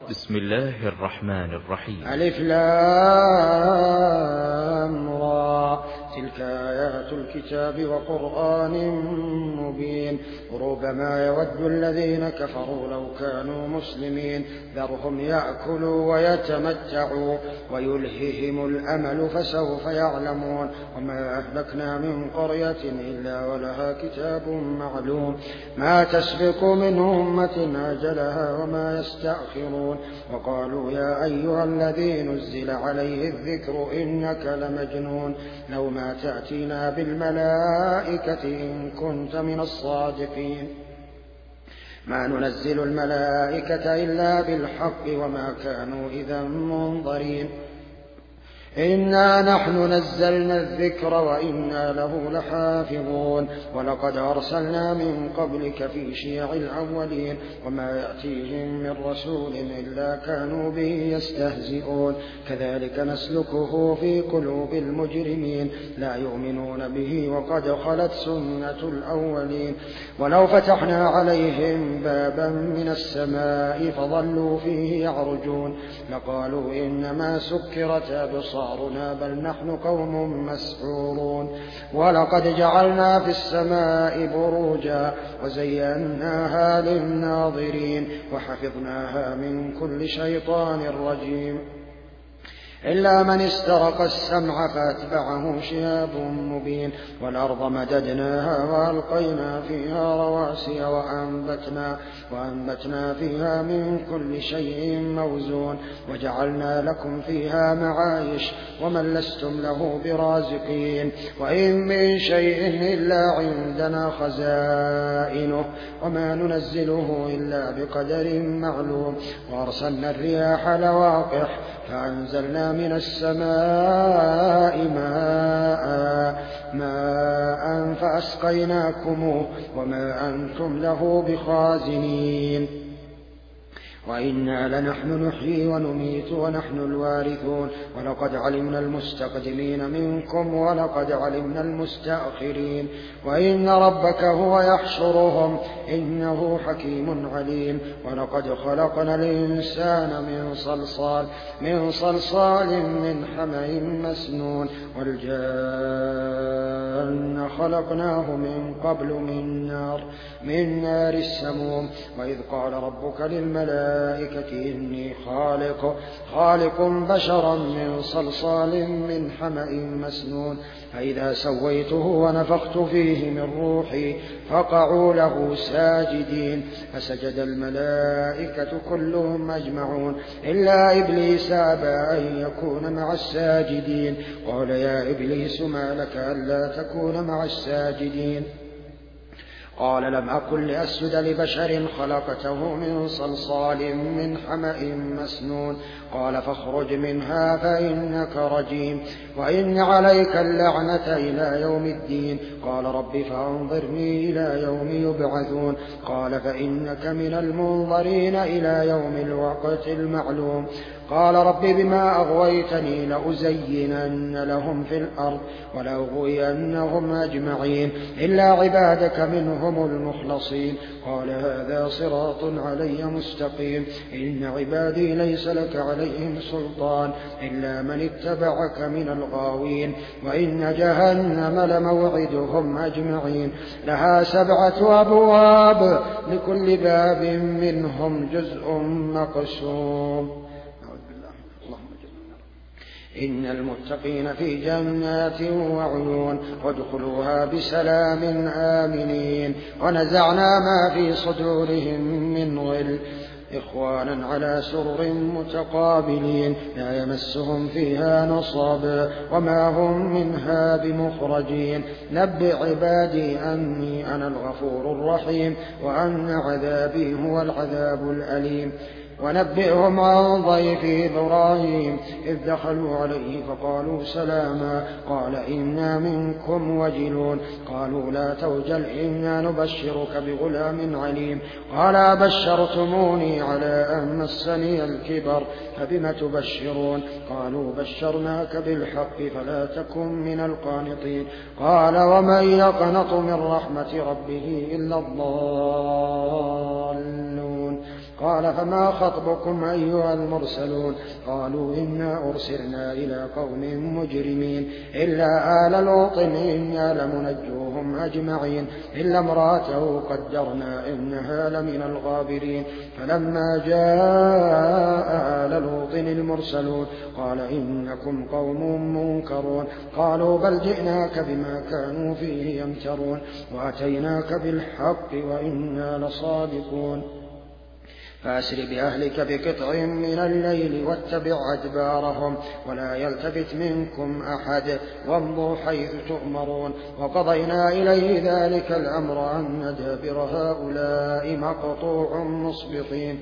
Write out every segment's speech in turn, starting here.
بسم الله الرحمن الرحيم. ألف لام را، تلك آيات الكتاب وقرآن مبين. ربما يود الذين كفروا لو كانوا مسلمين، ذرهم يأكلوا ويتمتعوا ويلههم الأمل فسوف يعلمون. وما أهلكنا من قرية إلا ولها كتاب معلوم، ما تسبق من أمة أجلها وما يستأخرون. وقالوا يا أيها الذي نزل عليه الذكر إنك لمجنون، لو ما تأتينا بالملائكة إن كنت من الصادقين. ما ننزل الملائكة إلا بالحق وما كانوا إذا منظرين. إنا نحن نزلنا الذكر وإنا له لحافظون. ولقد أرسلنا من قبلك في شيع الأولين، وما يأتيهم من رسول إلا كانوا به يستهزئون. كذلك نسلكه في قلوب المجرمين، لا يؤمنون به وقد خلت سنة الأولين. ولو فتحنا عليهم بابا من السماء فظلوا فيه يعرجون لقالوا إنما سكرت أبصارنا بل نحن قوم مسحورون. ولقد جعلنا في السماء بروجا وزيناها للناظرين وحفظناها من كل شيطان رجيم، إلا من استرق السمع فأتبعه شهاب مبين. والأرض مددناها وألقينا فيها رواسي وأنبتنا فيها من كل شيء موزون. وجعلنا لكم فيها معايش ومن لستم له برازقين. وإن من شيء إلا عندنا خزائنه وما ننزله إلا بقدر معلوم. وأرسلنا الرياح لواقح فأنزلنا من السماء ماء فأسقيناكموه وما أنتم له بخازنين. وإنا لنحن نحيي ونميت ونحن الوارثون. ولقد علمنا المستقدمين منكم ولقد علمنا المستأخرين. وإن ربك هو يحشرهم إنه حكيم عليم. ولقد خلقنا الإنسان من صلصال من حمأ مسنون. والجان خلقناه من قبل من نار السموم. وإذ قال ربك للملائكة إني خالق بشرا من صلصال من حمأ مسنون، فإذا سويته ونفخت فيه من روحي فقعوا له ساجدين. فسجد الملائكة كلهم أجمعون إلا إبليس أبى أن يكون مع الساجدين. قال يا إبليس ما لك ألا تكون مع الساجدين؟ قال لم أكن لأسجد لبشر خلقته من صلصال من حمأ مسنون. قال فاخرج منها فإنك رجيم وإن عليك اللعنة إلى يوم الدين. قال رب فأنظرني إلى يوم يبعثون. قال فإنك من المنظرين إلى يوم الوقت المعلوم. قال رب بما أغويتني لأزينن لهم في الأرض ولأغوينهم أجمعين إلا عبادك منهم المخلصين. قال هذا صراط علي مستقيم. إن عبادي ليس لك عليهم سلطان إلا من اتبعك من الغاوين. وإن جهنم لموعدهم أجمعين، لها 7 أبواب لكل باب منهم جزء مقسوم. إن المتقين في جنات وعيون وادخلوها بسلام آمنين. ونزعنا ما في صدورهم من غل إخوانا على سرر متقابلين لا يمسهم فيها نصب وما هم منها بمخرجين. نبئ عبادي أني أنا الغفور الرحيم وأن عذابي هو العذاب الأليم. ونبئهم عن ضيف إبراهيم إذ دخلوا عليه فقالوا سلاما قال إنا منكم وجلون. قالوا لا توجل إنا نبشرك بغلام عليم. قال بشرتموني على أن مسني الكبر فبم تبشرون. قالوا بشرناك بالحق فلا تكن من القانطين. قال ومن يقنط من رحمة ربه إلا الضالون. قال فما خطبكم أيها المرسلون قالوا إنا أرسلنا إلى قوم مجرمين إلا آل لوط إنا لمنجوهم أجمعين إلا امرأته قدرنا إنها لمن الغابرين فلما جاء آل لوط المرسلون قال إنكم قوم منكرون قالوا بل جئناك بما كانوا فيه يمترون وأتيناك بالحق وإنا لصادقون فأسر بأهلك بقطع من الليل واتبع أدبارهم ولا يلتفت منكم أحد وامضوا حيث تؤمرون وقضينا إليه ذلك الأمر أن دابر هؤلاء مقطوع مصبحين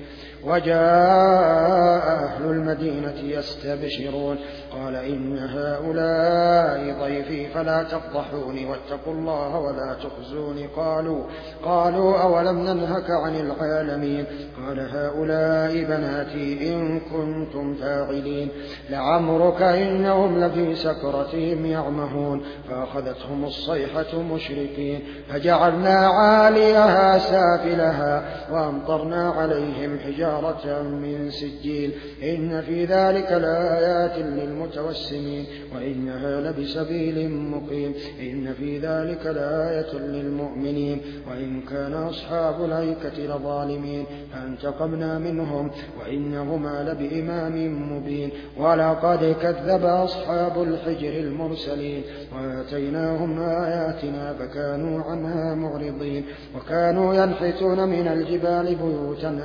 وجاء أهل المدينة يستبشرون قال إن هؤلاء ضيفي فلا تفضحوني واتقوا الله ولا تخزوني قالوا أولم ننهك عن العالمين قال هؤلاء بناتي إن كنتم فاعلين لعمرك إنهم لفي سكرتهم يعمهون فأخذتهم الصيحة مشركين فجعلنا عاليها سافلها وأمطرنا عليهم حجارة من سجيل إن في ذلك لآيات للمتوسمين وإنها لبسبيل مقيم إن في ذلك لآية للمؤمنين وإن كان أصحاب الأيكة لظالمين فانتقمنا منهم وإنهما لبإمام مبين ولقد كذب أصحاب الحجر المرسلين وآتيناهم آياتنا فكانوا عنها معرضين وكانوا ينحتون من الجبال بيوتا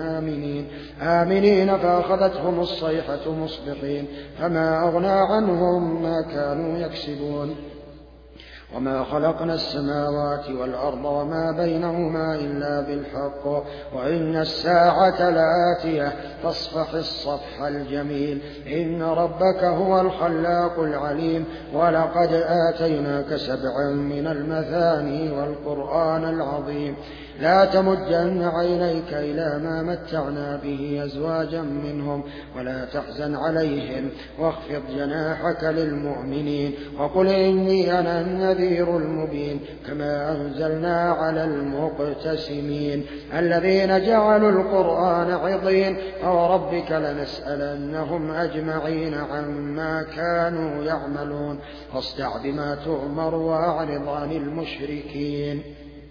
آمنين فأخذتهم الصيحة مصبحين فما أغنى عنهم ما كانوا يكسبون وما خلقنا السماوات والأرض وما بينهما إلا بالحق وإن الساعة لآتية فاصفح الصفح الجميل إن ربك هو الخلاق العليم ولقد آتيناك 7 من المثاني والقرآن العظيم لا تمدن عينيك إلى ما متعنا به أزواجا منهم ولا تحزن عليهم واخفض جناحك للمؤمنين وقل إني أنا النذير المبين كما أنزلنا على المقتسمين الذين جعلوا القرآن عضين فوربك لنسألنهم أجمعين عما كانوا يعملون فاصدع بما تؤمر وأعرض عن المشركين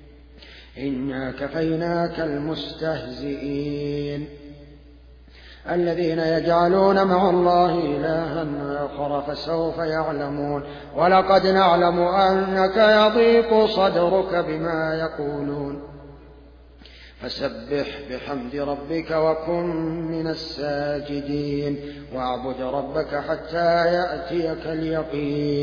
إنا كفيناك المستهزئين الذين يجعلون مع الله إلها آخر فسوف يعلمون ولقد نعلم أنك يضيق صدرك بما يقولون فسبح بحمد ربك وكن من الساجدين واعبد ربك حتى يأتيك اليقين